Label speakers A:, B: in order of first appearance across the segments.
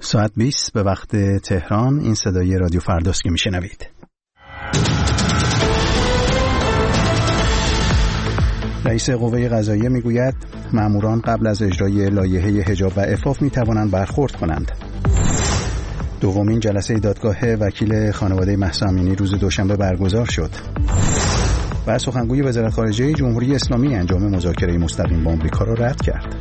A: ساعت 20 به وقت تهران. این صدای رادیو فرداست که میشنوید. رئیس قوه قضاییه میگوید ماموران قبل از اجرای لایحه حجاب و عفاف میتوانند برخورد کنند. دومین جلسه دادگاه وکیل خانواده مهسا امینی روز دوشنبه برگزار شد. و سخنگوی وزارت خارجه جمهوری اسلامی انجام مذاکره مستقیم با آمریکا را رد کرد.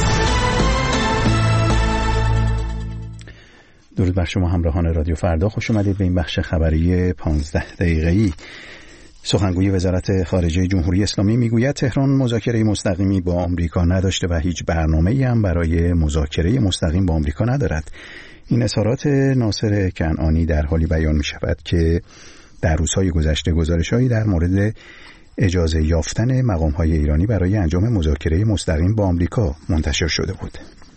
A: درود بر شما همراهان رادیو فردا، خوش اومدید به این بخش خبری 15 دقیقه‌ای. سخنگوی وزارت خارجه جمهوری اسلامی میگوید تهران مذاکره مستقیمی با آمریکا نداشته و هیچ برنامه‌ای هم برای مذاکره مستقیم با آمریکا ندارد. این اظهارات ناصر کنعانی در حالی بیان می شود که در روزهای گذشته گزارش‌هایی در مورد اجازه یافتن مقام‌های ایرانی برای انجام مذاکره مستقیم با آمریکا منتشر شده بود.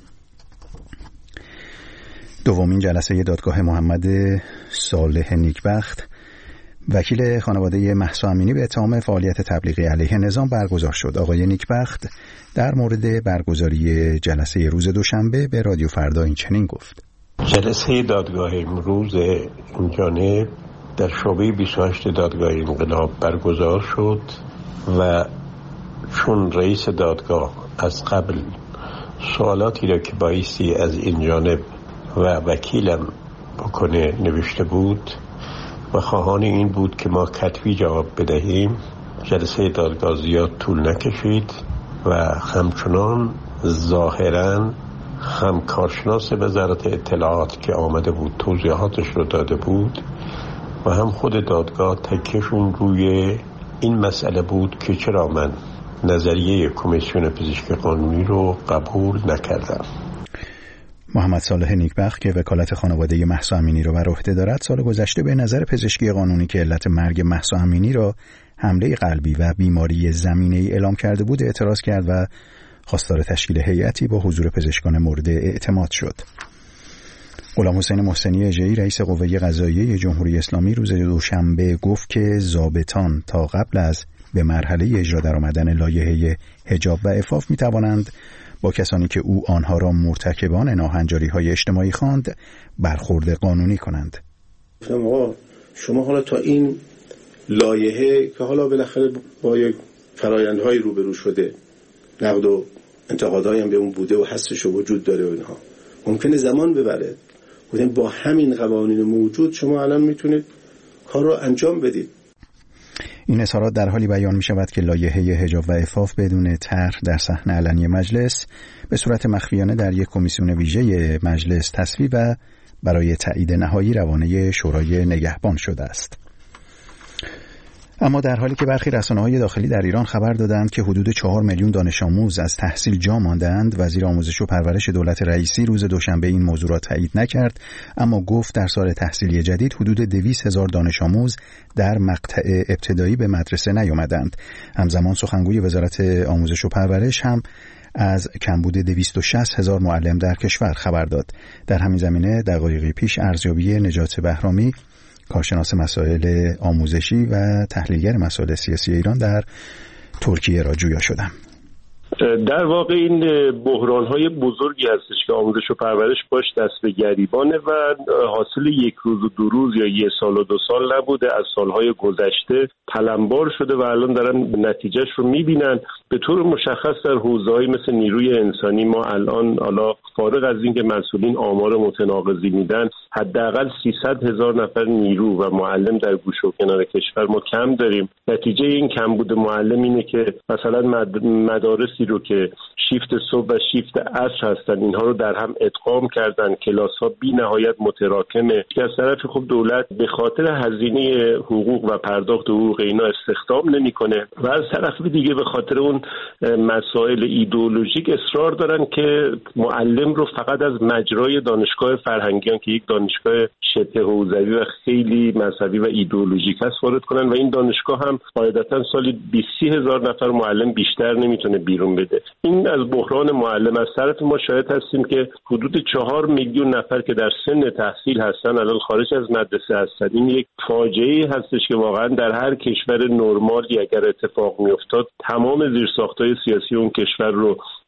A: دومین جلسه دادگاه محمد صالح نیکبخت وکیل خانواده مهسا امینی به اتهام فعالیت تبلیغی علیه نظام برگزار شد. آقای نیکبخت در مورد برگزاری جلسه روز دوشنبه به رادیو فردا این چنین گفت:
B: جلسه دادگاه امروز این جانب در شعبه 28 دادگاه انقلاب برگزار شد و چون رئیس دادگاه از قبل سوالاتی را که بایستی از این جانب و وکیلم بکنه نوشته بود و خواهان این بود که ما کتبی جواب بدهیم، جلسه دادگاه زیاد طول نکشید و همچنان ظاهراً هم کارشناس وزارت اطلاعات که آمده بود توضیحاتش رو داده بود و هم خود دادگاه تکیهشون روی این مسئله بود که چرا من نظریه کمیسیون پزشکی قانونی رو قبول نکردم.
A: محمد صالح نیکبخت که وکالت خانواده مهسا امینی را بر عهده دارد، سال گذشته به نظر پزشکی قانونی که علت مرگ مهسا امینی را حمله قلبی و بیماری زمینه‌ای اعلام کرده بود اعتراض کرد و خواستار تشکیل هیئتی با حضور پزشکان مورد اعتماد شد. غلام حسین محسنی اژه‌ای رئیس قوه قضاییه جمهوری اسلامی روز دوشنبه گفت که ضابطان تا قبل از به مرحله اجرا درآمدن لایحه حجاب و عفاف می‌توانند با کسانی که او آنها را مرتکبان ناهنجاری‌های اجتماعی خواند برخورد قانونی کنند.
C: شما حالا تا این لایحه که حالا بالاخره با یک فرآیندهای روبرو شده، نقد و انتقادهایی هم به اون بوده و حسش وجود داره و اینها ممکنه زمان ببره، با همین قوانین موجود شما الان میتونید کار رو انجام بدید.
A: این اظهارات در حالی بیان می شود که لایحه حجاب و عفاف بدون طرح در صحن علنی مجلس به صورت مخفیانه در یک کمیسیون ویژه مجلس تصویب و برای تایید نهایی روانه شورای نگهبان شده است. اما در حالی که برخی رسانه‌های داخلی در ایران خبر دادند که حدود 4 میلیون دانش آموز از تحصیل جا ماندند، وزیر آموزش و پرورش دولت رئیسی روز دوشنبه این موضوع را تایید نکرد، اما گفت در سال تحصیلی جدید حدود 200,000 دانش آموز در مقطع ابتدایی به مدرسه نیامدند. همزمان سخنگوی وزارت آموزش و پرورش هم از کمبود 260,000 معلم در کشور خبر داد. در همین زمینه دقایقی پیش ارزیابی نجات بهرامی، کارشناس مسائل آموزشی و تحلیلگر مسائل سیاسی ایران، در ترکیه را جویا شدم.
D: در واقع این بحران‌های بزرگی هستش که آموزش و پرورش باش دست به گریبانه و حاصل یک روز و دو روز یا یک سال و 2 سال نبوده، از سالهای گذشته پلمبار شده و الان دارن نتیجهش رو می‌بینن. به طور مشخص در حوزه‌های مثل نیروی انسانی ما الان فارغ از این که مسئولین آمار متناقضی میدن، حداقل 300,000 نفر نیرو و معلم در گوشه و کنار کشور ما کم داریم. نتیجه این کمبود معلم اینه که مثلا مدارسی رو که شیفت صبح و شیفت عصر هستن اینها رو در هم ادغام کردن، کلاس‌ها بی نهایت متراکمه که از طرف خب دولت به خاطر هزینه حقوق و پرداخت حقوق اینا استخدام نمی‌کنه و از طرف دیگه به خاطر اون مسائل ایدئولوژیک اصرار دارن که معلم رو فقط از مجرای دانشگاه فرهنگیان که یک دانشگاه شبه حوزوی و خیلی مذهبی و ایدئولوژیک هست وارد کنن و این دانشگاه هم قاعدتاً سالی 20,000 نفر معلم بیشتر نمیتونه بیرون بده. این از بحران معلم. از طرف ما شاهد هستیم که حدود 4 میلیون نفر که در سن تحصیل هستن الان خارج از مدرسه هستن. این یک فاجعه هستش که واقعا در هر کشور نرمالی اگر اتفاق میافتاد تمام زیرساخت‌های سیاسی اون کشور رو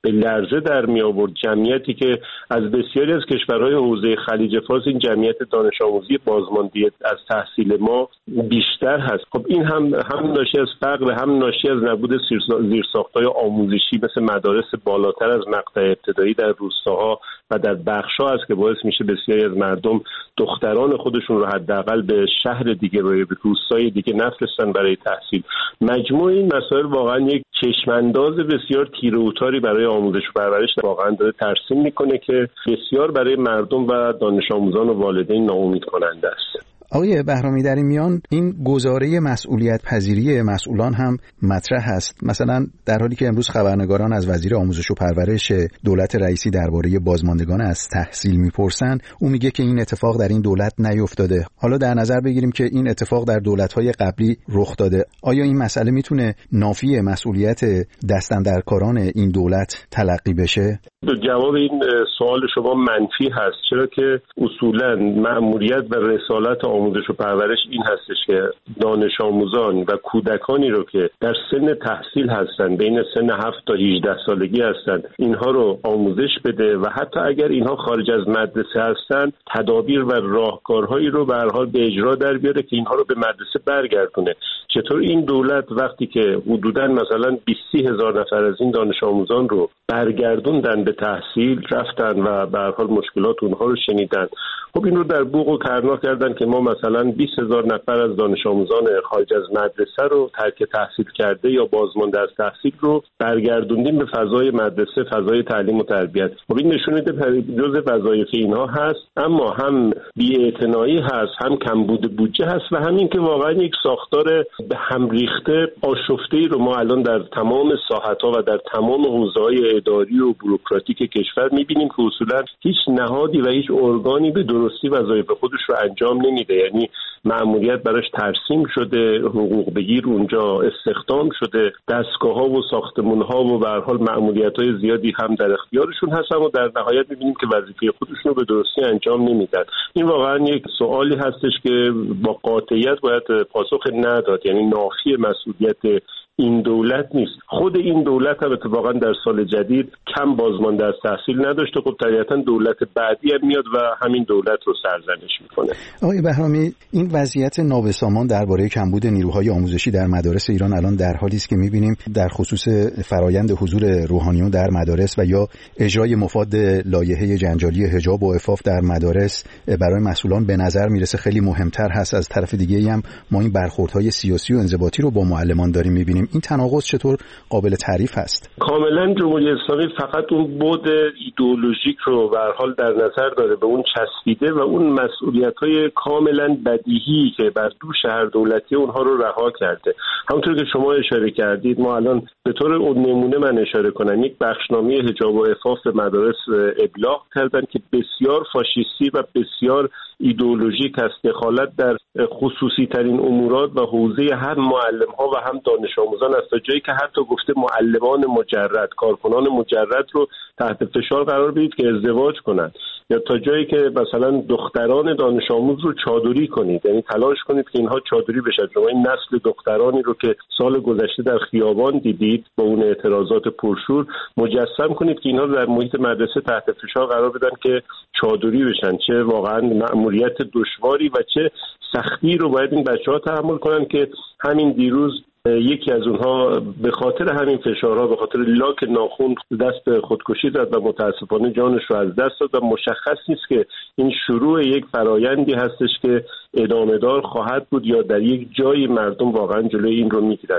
D: به لرزه در می آورد. جمعیتی که از بسیاری از کشورهای حوزه خلیج فارس این جمعیت دانش آموزی بازمانده از تحصیل ما بیشتر هست. خب این هم ناشی از فقر، هم ناشی از نبود زیرساخت‌های آموزشی مثل مدارس بالاتر از مقطع ابتدایی در روستاها و در بخش‌ها است که باعث میشه بسیاری از مردم دختران خودشون رو حداقل به شهر دیگه و به روستای دیگه نفرستن برای تحصیل. مجموع این مسائل واقعا یک چشمانداز بسیار تیره و تاری برای آموزش و پرورش واقعا داره ترسیم میکنه که بسیار برای مردم و دانش آموزان و والدین ناامید کننده است.
A: آقای بهرامی، در این میان این گزاره مسئولیت پذیری مسئولان هم مطرح است. مثلا در حالی که امروز خبرنگاران از وزیر آموزش و پرورش دولت رئیسی درباره بازماندگان از تحصیل میپرسن، او میگه که این اتفاق در این دولت نیفتاده. حالا در نظر بگیریم که این اتفاق در دولت‌های قبلی رخ داده، آیا این مسئله میتونه نافی مسئولیت دستاندرکاران این دولت تلقی بشه؟
D: جواب این سوال شما منفی هست، چرا که اصولاً مأموریت و رسالت آموزش و پرورش این هستش که دانش آموزان و کودکانی رو که در سن تحصیل هستن، بین سن 7 تا 18 سالگی هستن، اینها رو آموزش بده و حتی اگر اینها خارج از مدرسه هستن تدابیر و راهکارهایی رو به هر حال به اجرا در بیاره که اینها رو به مدرسه برگردونه. چطور این دولت وقتی که حدوداً مثلا 20 هزار نفر از این دانش آموزان رو برگردوندن به تحصیل، رفتن و به هر حال مشکلات اونها رو شنیدن، خب این رو در بوق و کرنا کردن که ما مثلا 20,000 نفر از دانش آموزان خارج از مدرسه رو ترک تحصیل کرده یا بازمانده از تحصیل رو برگردوندیم به فضای مدرسه، فضای تعلیم و تربیت. خب این نشون میده جزء وظایف اینها هست، اما هم بی‌اعتنایی هست، هم کمبود بودجه هست و همین که واقعا یک ساختار به هم ریخته آشفته‌ای رو ما الان در تمام ساحت‌ها و در تمام حوزه‌های اداری و بوروکراتیک کشور می‌بینیم که اصولاً هیچ نهادی و هیچ ارگانی به درستی وظایف خودش رو انجام نمیده. یعنی مأموریت براش ترسیم شده، حقوق بگیر اونجا استخدام شده، دستگاه‌ها و ساختمان‌ها و به هر حال مأموریت‌های زیادی هم در اختیارشون هست و در نهایت می‌بینیم که وظیفه خودشون رو به درستی انجام نمیدن. این واقعاً یک سوالی هستش که با قاطعیت باید پاسخ نداد. یعنی نافی مسئولیت این دولت نیست. خود این دولت هم اتفاقا در سال جدید کم بازمانده از تحصیل نداشته. خب طبیعتا دولت بعدی هم میاد و همین دولت رو سرزنش میکنه.
A: آقای بهرامی، این وضعیت نابسامان درباره کمبود نیروهای آموزشی در مدارس ایران الان در حالی است که میبینیم در خصوص فرایند حضور روحانیون در مدارس و یا اجرای مفاد لایحه جنجالی حجاب و عفاف در مدارس برای مسئولان به نظر میرسه خیلی مهمتر هست. از طرف دیگه هم ما این برخوردهای سیاسی و انضباطی رو با معلمان داریم میبینیم. این تناقض چطور قابل تعریف هست؟
D: کاملا جمهوری اسلامی فقط اون بعد ایدئولوژیک رو به هر حال در نظر داره، به اون چسبیده و اون مسئولیت‌های کاملا بدیهی که بر دوش هر دولتی اونها رو رها کرده. همونطور که شما اشاره کردید، ما الان به طور نمونه من اشاره کنم یک بخشنامه حجاب و عفاف به مدارس ابلاغ کردن که بسیار فاشیستی و بسیار ایدئولوژیک است. دخالت در خصوصی ترین امورات و حوزه هم معلم ها و هم دانش آموزان است، تا جایی که حتی گفته معلمان مجرد، کارکنان مجرد رو تحت فشار قرار بدید که ازدواج کنند، یا تا جایی که مثلا دختران دانش آموز رو چادری کنید، یعنی تلاش کنید که اینها چادری بشن. شما این نسل دخترانی رو که سال گذشته در خیابان دیدید با اون اعتراضات پرشور، مجسم کنید که اینها رو در محیط مدرسه تحت فشار قرار بدن که چادری بشن. چه واقعا مأموریت دشواری و چه سختی رو باید این بچه‌ها تحمل کنن که همین دیروز یکی از اونها به خاطر همین فشارها، به خاطر لاک ناخن دست به خودکشی زد و متاسفانه جانش رو از دست داد و مشخص نیست که این شروع یک فرایندی هستش که ادامه دار خواهد بود یا در یک جایی مردم واقعا جلوی این رو میگیرن.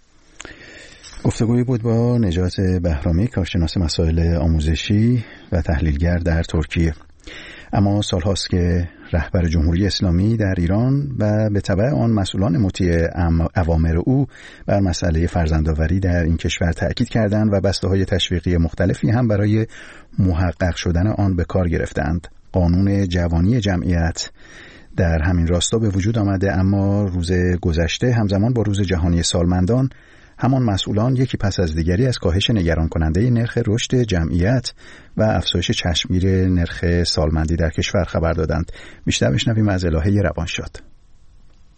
A: گفتگویی بود با نجات بهرامی، کارشناس مسائل آموزشی و تحلیلگر در ترکیه. اما سالهاست که رهبر جمهوری اسلامی در ایران و به تبع آن مسئولان مطیع اوامر او بر مسئله فرزندآوری در این کشور تأکید کردند و بسته‌های تشویقی مختلفی هم برای محقق شدن آن به کار گرفتند. قانون جوانی جمعیت در همین راستا به وجود آمده، اما روز گذشته همزمان با روز جهانی سالمندان همان مسئولان یکی پس از دیگری از کاهش نگران کننده نرخ رشد جمعیت و افزایش چشمگیر نرخ سالمندی در کشور خبر دادند. بیشتر بشنویم از الهه روانشاد.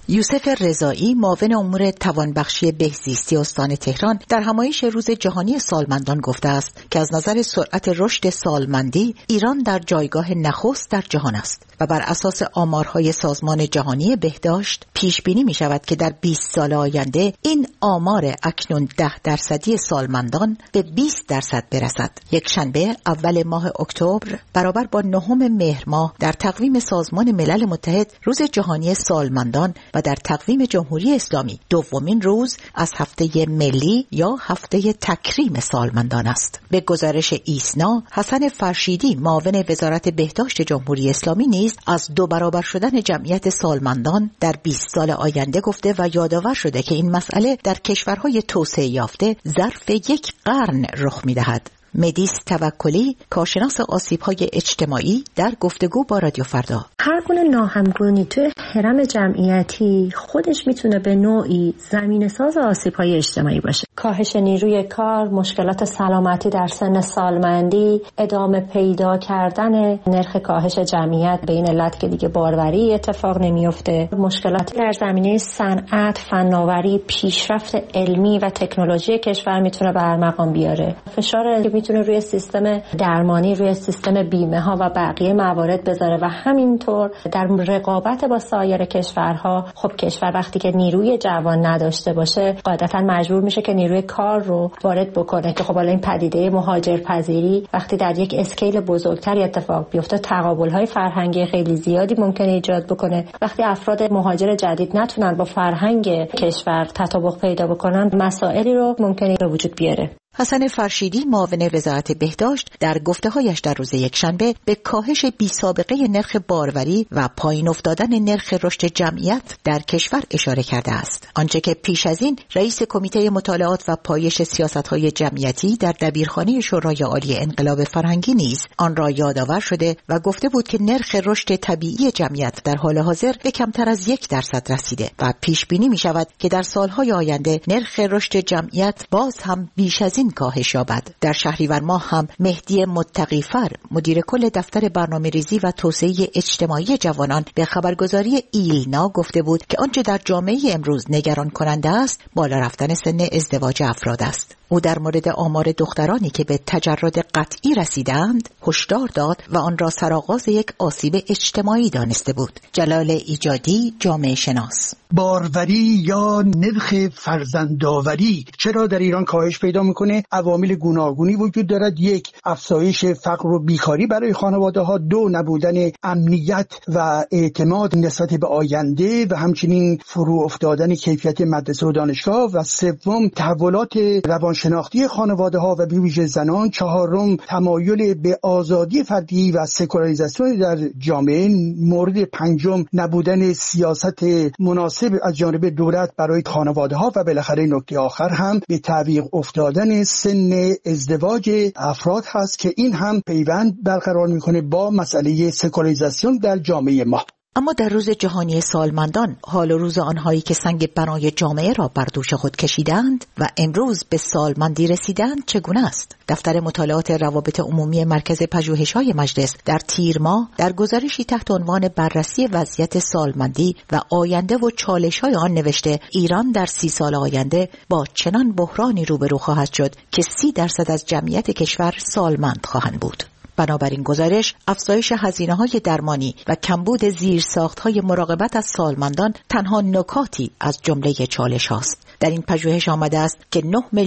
E: یوسف رضایی، معاون امور توانبخشی بهزیستی استان تهران، در همایش روز جهانی سالمندان گفته است که از نظر سرعت رشد سالمندی ایران در جایگاه نخست در جهان است و بر اساس آمارهای سازمان جهانی بهداشت پیش بینی می شود که در 20 سال آینده این آمار اکنون 10% سالمندان به 20% برسد. یک شنبه اول ماه اکتبر برابر با 9 مهر ماه در تقویم سازمان ملل متحد روز جهانی سالمندان و در تقویم جمهوری اسلامی دومین روز از هفته ملی یا هفته تکریم سالمندان است. به گزارش ایسنا، حسن فرشیدی، معاون وزارت بهداشت جمهوری اسلامی نیز از 2 برابر شدن جمعیت سالمندان در 20 سال آینده گفته و یادآور شده که این مسئله در کشورهای توسعه یافته ظرف 1 قرن رخ می‌دهد. مدیس توکلی، کارشناس آسیب‌های اجتماعی، در گفتگو با رادیو فردا:
F: هر گونه ناهمگونی توی هرم جمعیتی خودش میتونه به نوعی زمینه‌ساز آسیب‌های اجتماعی باشه. کاهش نیروی کار، مشکلات سلامتی در سن سالمندی، ادامه پیدا کردن نرخ کاهش جمعیت به این علت که دیگه باروری اتفاق نمیفته، مشکلات در زمینه صنعت، فناوری، پیشرفت علمی و تکنولوژی کشور میتونه برمقام بیاره. فشار میتونه روی سیستم درمانی، روی سیستم بیمه ها و بقیه موارد بذاره و همینطور در رقابت با سایر کشورها. خب کشور وقتی که نیروی جوان نداشته باشه قاعدتا مجبور میشه که نیروی کار رو وارد بکنه که خب حالا این پدیده مهاجرپذیری وقتی در یک اسکیل بزرگتری اتفاق بیفته تقابل‌های فرهنگی خیلی زیادی ممکنه ایجاد بکنه. وقتی افراد مهاجر جدید نتونن با فرهنگ کشور تطابق پیدا بکنن مسائلی رو ممکنه به وجود بیاره.
E: حسن فرشیدی، معاون وزارت بهداشت، در گفته‌هایش در روز یکشنبه به کاهش بی‌سابقه نرخ باروری و پایین افتادن نرخ رشد جمعیت در کشور اشاره کرده است. آنچه که پیش از این رئیس کمیته مطالعات و پایش سیاست‌های جمعیتی در دبیرخانه شورای عالی انقلاب فرهنگی نیز آن را یادآور شده و گفته بود که نرخ رشد طبیعی جمعیت در حال حاضر به کمتر از 1% رسیده و پیش بینی می‌شود که در سال‌های آینده نرخ رشد جمعیت باز هم بیش از این کاهش یابد. در شهریور ماه هم مهدی متقی‌فر، مدیر کل دفتر برنامه‌ریزی و توسعه اجتماعی جوانان، به خبرگزاری ایلنا گفته بود که آنچه در جامعه امروز نگران کننده است بالا رفتن سن ازدواج افراد است. او در مورد آمار دخترانی که به تجرد قطعی رسیدند هشدار داد و آن را سرآغاز یک آسیب اجتماعی دانسته بود. جلال ایجادی، جامعه شناس:
G: باروری یا نرخ فرزندآوری چرا در ایران کاهش پیدا میکنه؟ عوامل گوناگونی وجود دارد. 1، افزایش فقر و بیکاری برای خانواده‌ها. 2، نبودن امنیت و اعتماد نسبت به آینده و همچنین فرو افتادن کیفیت مدرسه و دانشگاه. و 3، تحولات روانشناختی خانواده‌ها و به ویژه زنان. 4، تمایل به آزادی فردی و سکولاریزاسیون در جامعه. مورد 5، نبودن سیاست مناسب از جانب دولت برای خانواده‌ها. و بالاخره نکته آخر هم به تعویق افتادن سن ازدواج افراد هست که این هم پیوند برقرار میکنه با مسئله سکولاریزاسیون در جامعه ما.
E: اما در روز جهانی سالمندان، حال و روز آنهایی که سنگ بنای جامعه را بر دوش خود کشیدند و امروز به سالمندی رسیدند چگونه است؟ دفتر مطالعات روابط عمومی مرکز پژوهش‌های مجلس در تیر ماه در گزارشی تحت عنوان بررسی وضعیت سالمندی و آینده و چالش‌های آن نوشته ایران در 30 سال آینده با چنان بحرانی روبرو خواهد شد که 30% از جمعیت کشور سالمند خواهند بود. بنابراین گزارش افزایش هزینه‌های درمانی و کمبود زیرساخت‌های مراقبت از سالمندان تنها نکاتی از جمله چالش هاست. در این پژوهش آمده است که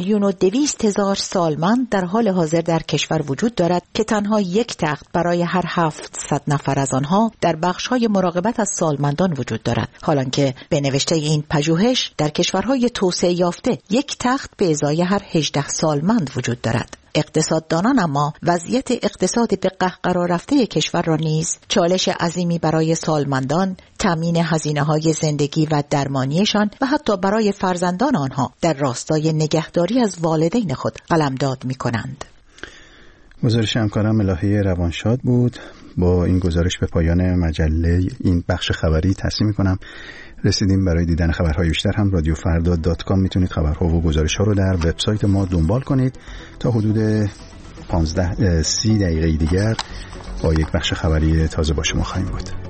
E: 9,200,000 سالمند در حال حاضر در کشور وجود دارد که تنها 1 تخت برای هر 700 نفر از آنها در بخش‌های مراقبت از سالمندان وجود دارد، حالانکه به نوشته این پژوهش در کشورهای توسعه یافته 1 تخت به ازای هر 18 سالمند وجود دارد. اقتصاددانان اما وضعیت اقتصاد به قهقرا رفته کشور را نیز چالش عظیمی برای سالمندان، تامین هزینه‌های زندگی و درمانیشان و حتی برای فرزندان آنها در راستای نگهداری از والدین خود قلمداد می‌کنند.
A: گزارش همکارم ملاحه روانشاد بود. با این گزارش به پایان مجله این بخش خبری تصمیم می‌کنم رسیدیم. برای دیدن خبرهای بیشتر هم radiofarda.com میتونید خبرها و گزارش‌ها رو در وبسایت ما دنبال کنید. تا حدود 15-30 دقیقه دیگر با یک بخش خبری تازه با شما خواهیم بود.